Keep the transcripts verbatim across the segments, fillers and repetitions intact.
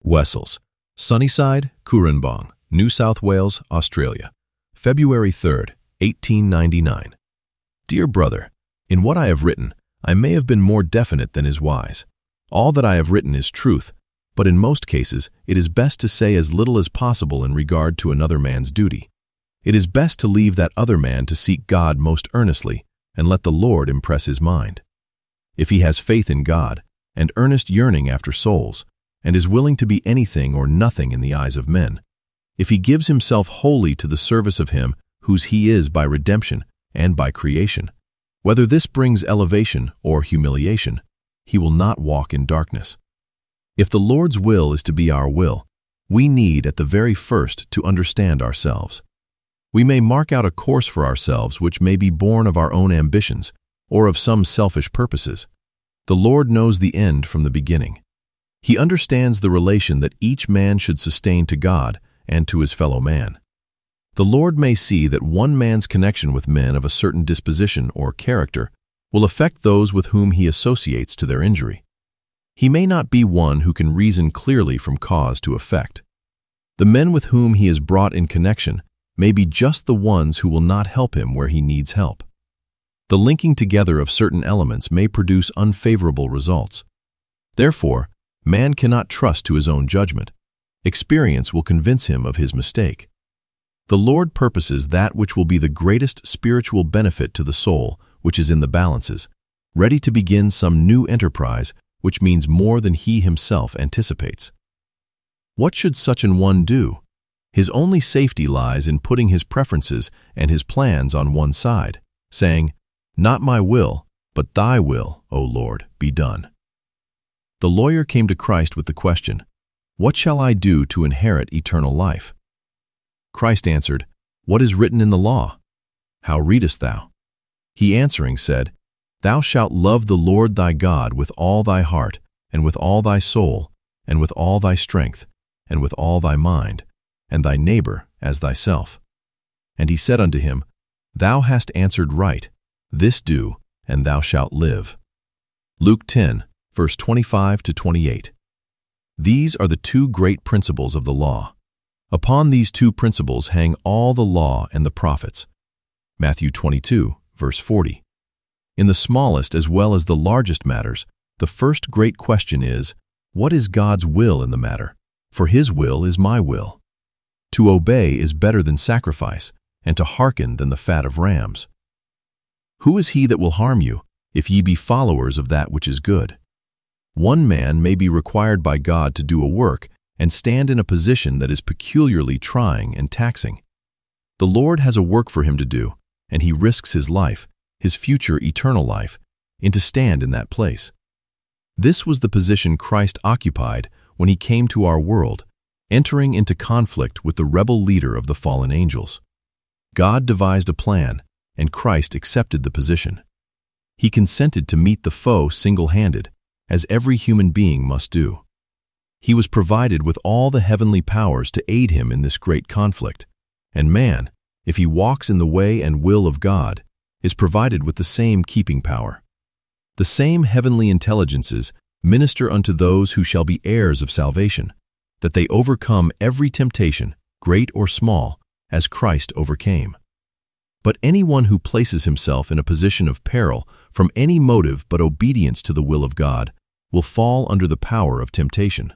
Wessels, Sunnyside, Cooranbong, New South Wales, Australia, February third, eighteen ninety-nine. Dear brother, in what I have written, I may have been more definite than is wise. All that I have written is truth, but in most cases it is best to say as little as possible in regard to another man's duty. It is best to leave that other man to seek God most earnestly and let the Lord impress his mind. If he has faith in God and earnest yearning after souls, and is willing to be anything or nothing in the eyes of men, if he gives himself wholly to the service of him whose he is by redemption and by creation, whether this brings elevation or humiliation, he will not walk in darkness. If the Lord's will is to be our will, we need at the very first to understand ourselves. We may mark out a course for ourselves which may be born of our own ambitions or of some selfish purposes. The Lord knows the end from the beginning. He understands the relation that each man should sustain to God and to his fellow man. The Lord may see that one man's connection with men of a certain disposition or character will affect those with whom he associates to their injury. He may not be one who can reason clearly from cause to effect. The men with whom he is brought in connection may be just the ones who will not help him where he needs help. The linking together of certain elements may produce unfavorable results. Therefore, man cannot trust to his own judgment. Experience will convince him of his mistake. The Lord purposes that which will be the greatest spiritual benefit to the soul which is in the balances, ready to begin some new enterprise which means more than he himself anticipates. What should such an one do? His only safety lies in putting his preferences and his plans on one side, saying, "Not my will, but thy will, O Lord, be done." The lawyer came to Christ with the question, "What shall I do to inherit eternal life?" Christ answered, "What is written in the law? How readest thou?" He answering said, "Thou shalt love the Lord thy God with all thy heart, and with all thy soul, and with all thy strength, and with all thy mind, and thy neighbor as thyself." And he said unto him, "Thou hast answered right. This do, and thou shalt live." Luke ten, verse twenty-five to twenty-eight. These are the two great principles of the law. Upon these two principles hang all the law and the prophets. Matthew twenty-two, verse forty. In the smallest as well as the largest matters, the first great question is, what is God's will in the matter? For his will is my will. To obey is better than sacrifice, and to hearken than the fat of rams. Who is he that will harm you, if ye be followers of that which is good? One man may be required by God to do a work and stand in a position that is peculiarly trying and taxing. The Lord has a work for him to do, and he risks his life, his future eternal life, in to stand in that place. This was the position Christ occupied when he came to our world, entering into conflict with the rebel leader of the fallen angels. God devised a plan, and Christ accepted the position. He consented to meet the foe single-handed, as every human being must do. He was provided with all the heavenly powers to aid him in this great conflict, and man, if he walks in the way and will of God, is provided with the same keeping power. The same heavenly intelligences minister unto those who shall be heirs of salvation, that they overcome every temptation, great or small, as Christ overcame. But anyone who places himself in a position of peril from any motive but obedience to the will of God will fall under the power of temptation.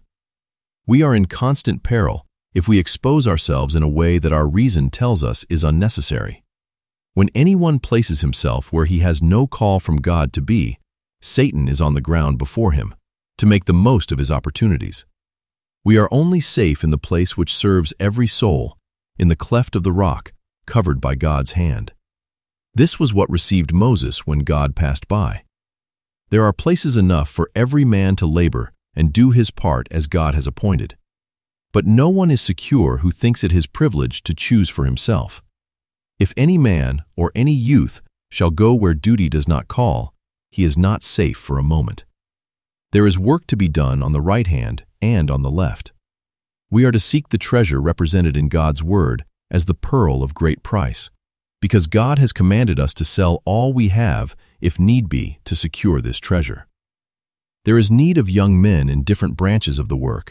We are in constant peril if we expose ourselves in a way that our reason tells us is unnecessary. When anyone places himself where he has no call from God to be, Satan is on the ground before him, to make the most of his opportunities. We are only safe in the place which serves every soul, in the cleft of the rock, covered by God's hand. This was what received Moses when God passed by. There are places enough for every man to labor and do his part as God has appointed. But no one is secure who thinks it his privilege to choose for himself. If any man or any youth shall go where duty does not call, he is not safe for a moment. There is work to be done on the right hand and on the left. We are to seek the treasure represented in God's word as the pearl of great price, because God has commanded us to sell all we have, if need be, to secure this treasure. There is need of young men in different branches of the work,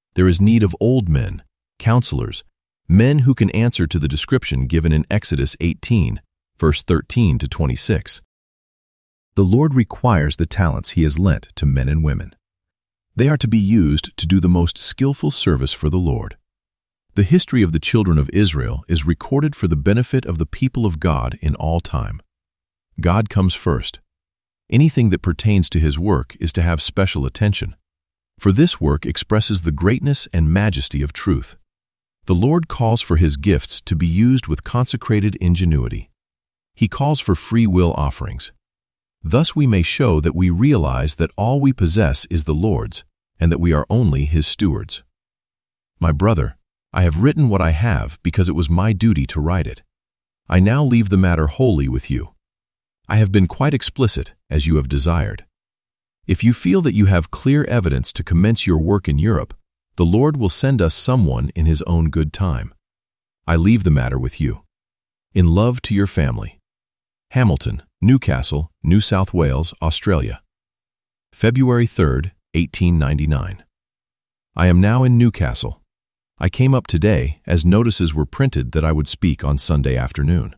There is need of old men, counselors, men who can answer to the description given in Exodus eighteen, verse thirteen to twenty-six. The Lord requires the talents He has lent to men and women. They are to be used to do the most skillful service for the Lord. The history of the children of Israel is recorded for the benefit of the people of God in all time. God comes first. Anything that pertains to His work is to have special attention, for this work expresses the greatness and majesty of truth. The Lord calls for His gifts to be used with consecrated ingenuity. He calls for free will offerings. Thus we may show that we realize that all we possess is the Lord's, and that we are only His stewards. My brother, I have written what I have because it was my duty to write it. I now leave the matter wholly with you. I have been quite explicit, as you have desired. If you feel that you have clear evidence to commence your work in Europe, the Lord will send us someone in His own good time. I leave the matter with you. In love to your family. Hamilton, Newcastle, New South Wales, Australia. February third, eighteen ninety-nine. I am now in Newcastle. I came up today as notices were printed that I would speak on Sunday afternoon.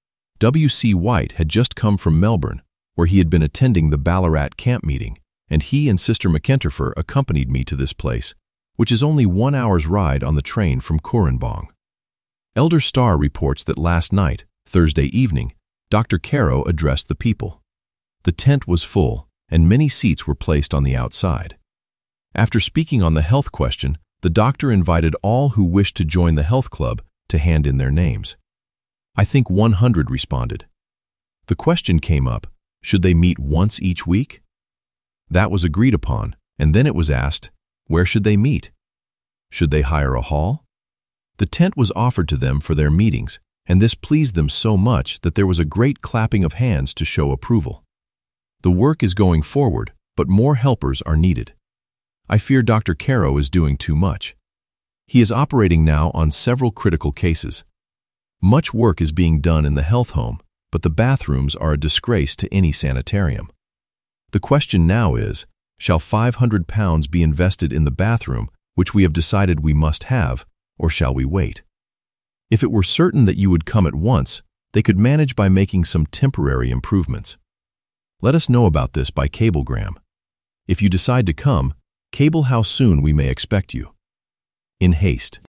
W C White had just come from Melbourne, where he had been attending the Ballarat camp meeting, and he and Sister McEnterfer accompanied me to this place, which is only one hour's ride on the train from Cooranbong. Elder Starr reports that last night, Thursday evening, Doctor Caro addressed the people. The tent was full, and many seats were placed on the outside. After speaking on the health question, the doctor invited all who wished to join the health club to hand in their names. I think one hundred responded. The question came up, should they meet once each week? That was agreed upon, and then it was asked, where should they meet? Should they hire a hall? The tent was offered to them for their meetings, and this pleased them so much that there was a great clapping of hands to show approval. The work is going forward, but more helpers are needed. I fear Doctor Caro is doing too much. He is operating now on several critical cases. Much work is being done in the health home, but the bathrooms are a disgrace to any sanitarium. The question now is, shall five hundred pounds be invested in the bathroom, which we have decided we must have, or shall we wait? If it were certain that you would come at once, they could manage by making some temporary improvements. Let us know about this by cablegram. If you decide to come, cable how soon we may expect you. In haste.